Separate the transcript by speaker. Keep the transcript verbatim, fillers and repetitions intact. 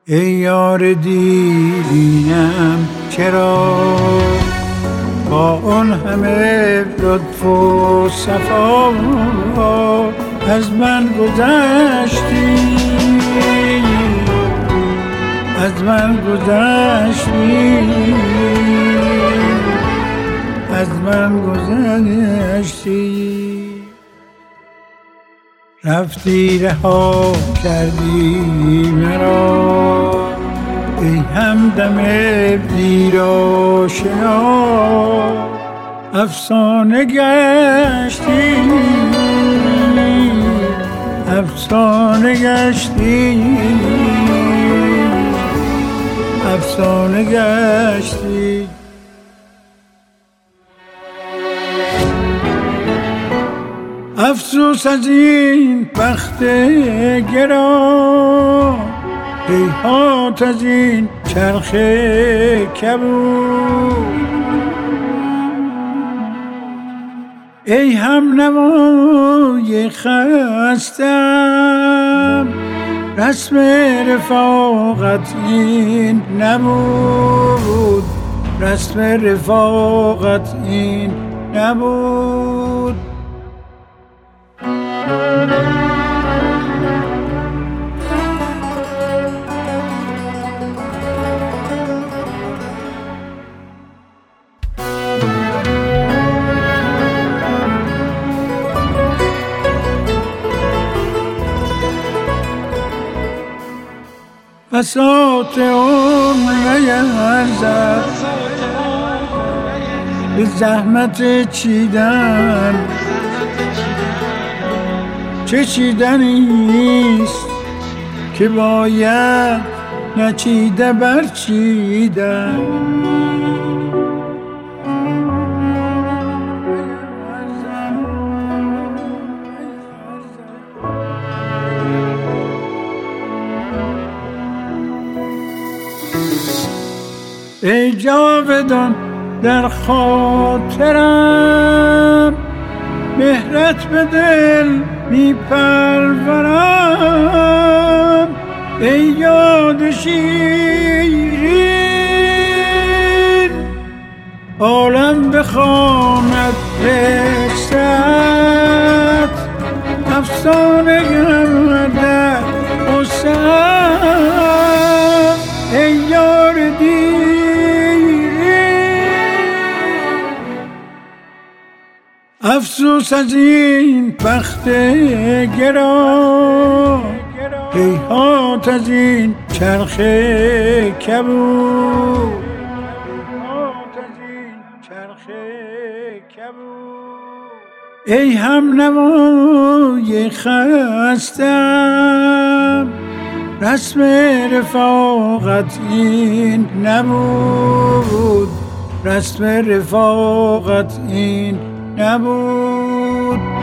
Speaker 1: ای یار دیرینم چرا با اون همه لطف و صفا از من گذشتی، از من گذشتی، از من گذشتی. رفتی رها کردی مرا ای همدم دیر آشنا، افسانه گشتی، افسانه گشتی، افسانه گشتی. افسوس از این بخت گران، هیهات از این چرخ کبود. ای هم نوای خستم، رسم رفاقت این نبود، رسم رفاقت این نبود. بساط عمر نیرزد به زحمت چیدن، چه چیدنیست که باید نچیده برچیدن. ای جاودان در خاطرم، مهرت به دل می پرورم. ای یاد شیرین عالم بخواند قصه‌ات، افسانه گردد قصه‌ات. ای یار افسوس از این بخت گران، هیهات از این چرخ کبود، ای هم نوای خستم، رسم رفاقت این نبود، رسم رفاقت این نبود.